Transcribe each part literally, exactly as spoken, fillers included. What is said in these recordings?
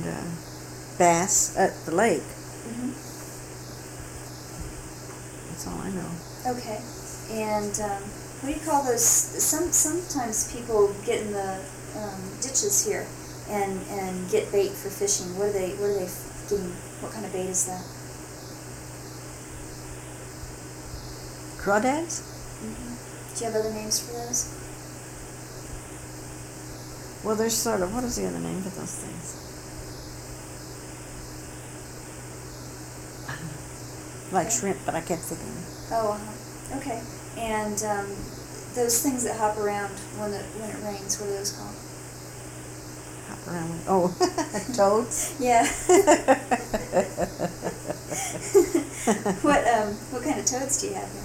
uh, bass at the lake. Mm-hmm. That's all I know. Okay. And um, what do you call those? Some sometimes people get in the um, ditches here and and get bait for fishing. What are they? What are they getting? What kind of bait is that? Crawdads? Mm-hmm. Do you have other names for those? Well, there's sort of, what is the other name for those things? Like Okay. shrimp, but I can't think of them. Oh, uh-huh. Okay. And um, those things that hop around when the when it rains, what are those called? Hop around with, oh, toads? Yeah. What um what kind of toads do you have here?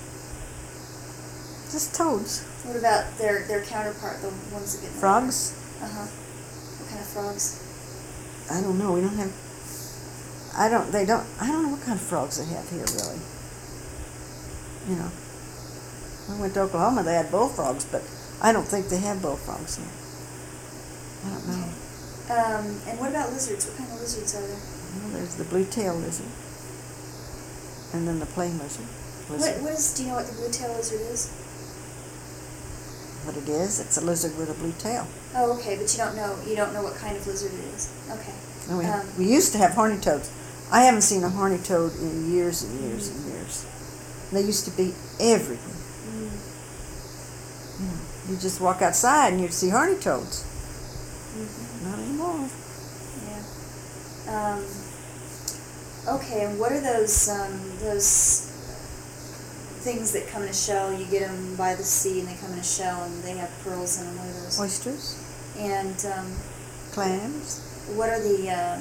Just toads. What about their their counterpart, the ones that get in the Frogs? Uh huh. What kind of frogs? I don't know. We don't have. I don't. They don't. I don't know what kind of frogs they have here, really. You know. I went to Oklahoma. They had bullfrogs, but I don't think they have bullfrogs here. I don't know. Um, and what about lizards? What kind of lizards are there? Well, there's the blue-tailed lizard, and then the plain lizard. What lizard. what is? Do you know what the blue-tailed lizard is? What it is? It's a lizard with a blue tail. Oh, okay, but you don't know. You don't know what kind of lizard it is. Okay. And we, Um, we used to have horny toads. I haven't seen a horny toad in years and years and years. They used to be everywhere. Mm. You know, you just walk outside and you'd see horny toads. Mm-hmm. Not anymore. Yeah. Um, okay, and what are those um, those things that come in a shell? You get them by the sea, and they come in a shell, and they have pearls in them. What are those? Oysters, And um, clams, what are the uh,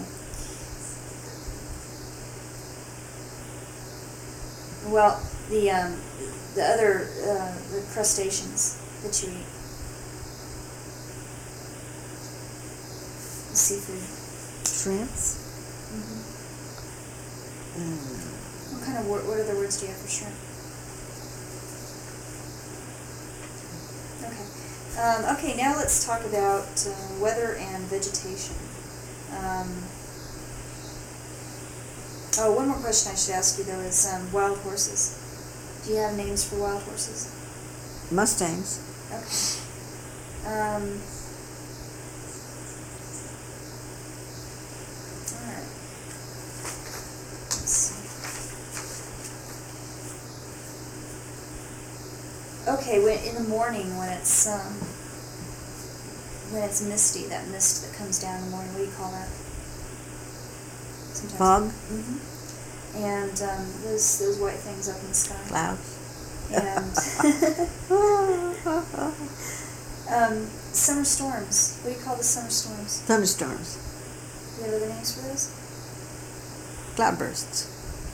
well the um, the other uh, the crustaceans that you eat? The seafood. shrimps. Mm-hmm. Mm. What kind of wor- what other words do you have for shrimp? Okay. Um, okay, now let's talk about uh, weather and vegetation. Um, oh, one more question I should ask you, though, is um, wild horses. Do you have names for wild horses? Mustangs. Okay. Um, all right. Let's see. Okay, when in the morning when it's um, when it's misty, that mist that comes down in the morning, what do you call that? Sometimes. Fog. Mm-hmm. And um, those those white things up in the sky. Clouds. And um, summer storms. What do you call the summer storms? Thunderstorms. Do you have other names for those? Cloudbursts.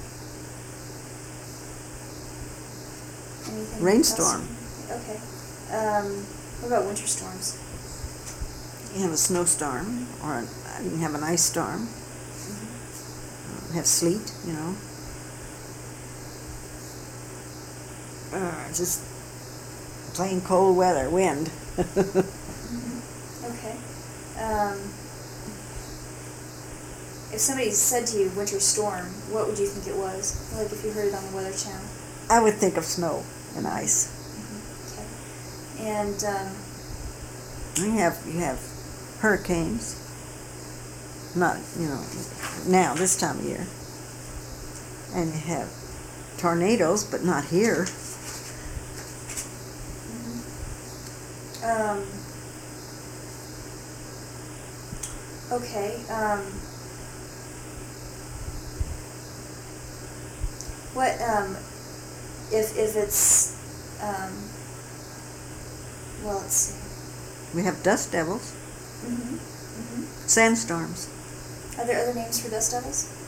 Anything Rainstorm. else? Okay. Um, what about winter storms? You have a snowstorm, or an, you can have an ice storm. Mm-hmm. Uh, have sleet, you know. Uh, just plain cold weather, wind. Mm-hmm. Okay. Um, if somebody said to you winter storm, what would you think it was? Like if you heard it on the Weather Channel. I would think of snow and ice. Mm-hmm. Okay. And um, You have you have hurricanes. Not you know now this time of year. And you have tornadoes, but not here. Um, okay. Um, what um, if if it's um, well, let's see. We have dust devils, Mm-hmm. Mm-hmm. sandstorms. Are there other names for dust devils?